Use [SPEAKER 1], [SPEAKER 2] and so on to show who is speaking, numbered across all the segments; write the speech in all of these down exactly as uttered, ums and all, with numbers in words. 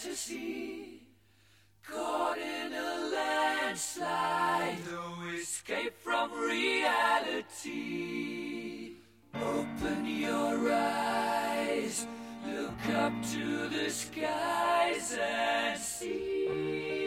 [SPEAKER 1] fantasy, caught in a landslide, no escape from reality. Open your eyes, look up to the skies and see.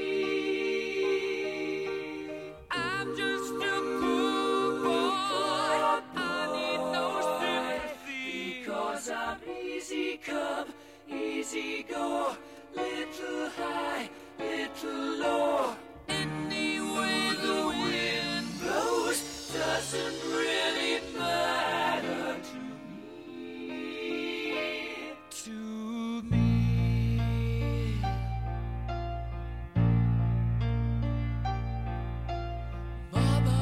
[SPEAKER 1] I'm just a poor boy, I need no sympathy, because I'm easy come, easy go, little high, little low. Any way the wind blows doesn't really matter to me. To me. Mama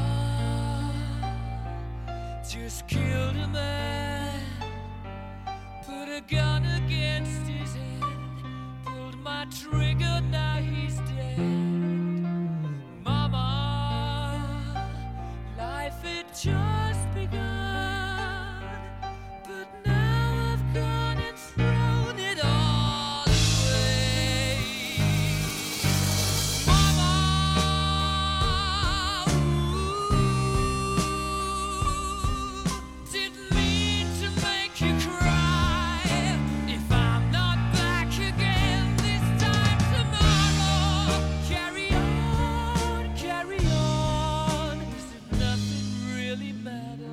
[SPEAKER 1] just killed a man, put a gun against his head, pulled my trigger, now he's dead. Mama, life had just begun, but now I've gone and thrown it all away. Mama, ooh, didn't mean to make you cry. If I'm not back again this time tomorrow, carry on, carry on, as if nothing really matters.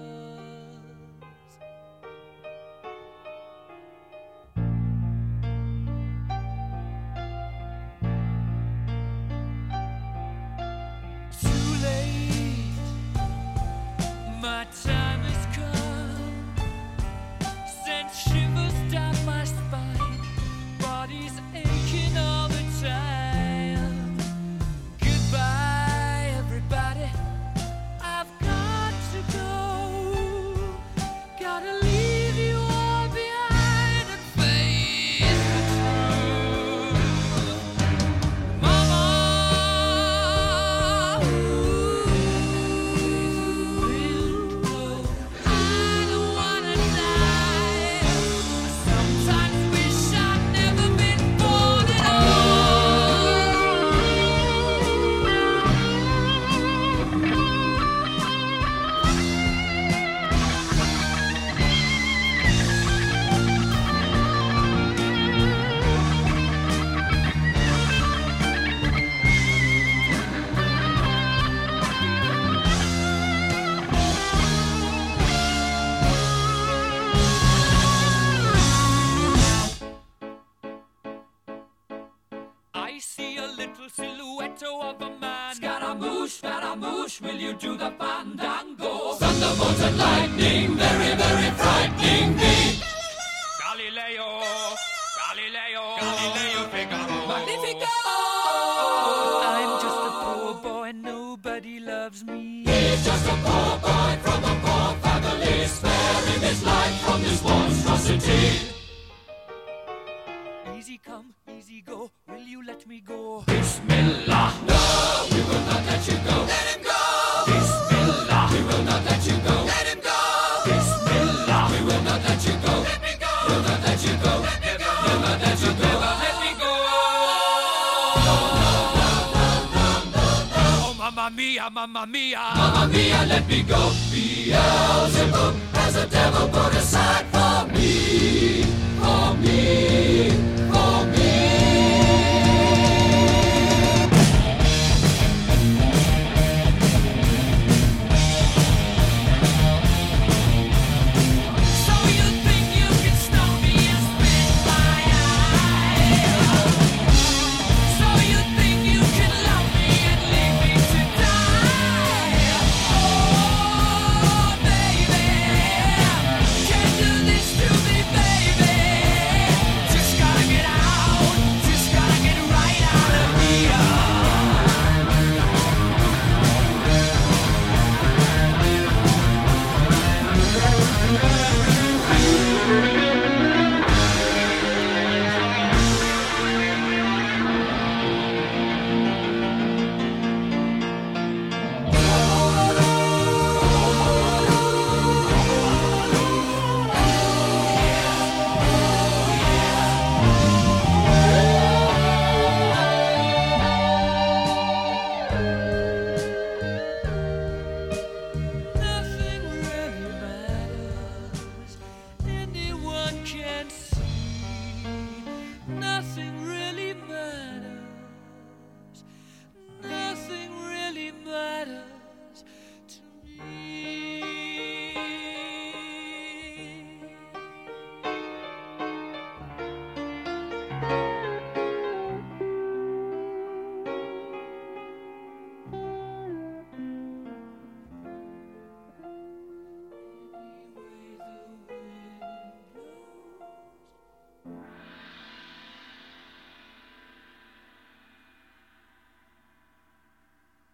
[SPEAKER 1] Too late, my time has come, sent shivers down my spine, body's aching all the time. Goodbye, everybody, I've got to go, gotta leave you all behind and face the truth. Mama, ooh, I don't wanna die. I sometimes wish I'd never been born at I see a little silhouette of a man. Scaramouche, Scaramouche, will you do the fandango? Thunderbolt and lightning, very, very frightening me. Galileo, Galileo, Galileo Figaro. Magnifico! I'm just a poor boy, nobody loves me. He's just a poor boy from a poor family, sparing his life from this monstrosity. Easy come, easy go, will you let me go? Bismillah, no, we will not let you go. Let him go! Bismillah, we will not let you go. Let him go! Bismillah, we will not let you go. Let me go! We'll not let you go. Let me go! We'll not let you go. Never let me go! No, no, no, no, no, no, no. Oh, mamma mia, mamma mia. Mamma mia, let me go. Beelzebub has a devil put aside for me. For me. For me. So you think you can stop me and spit my eye? So you think you can love me and leave me to die? Oh, baby, can't do this to me, baby. Just gotta get out, just gotta get right out of here.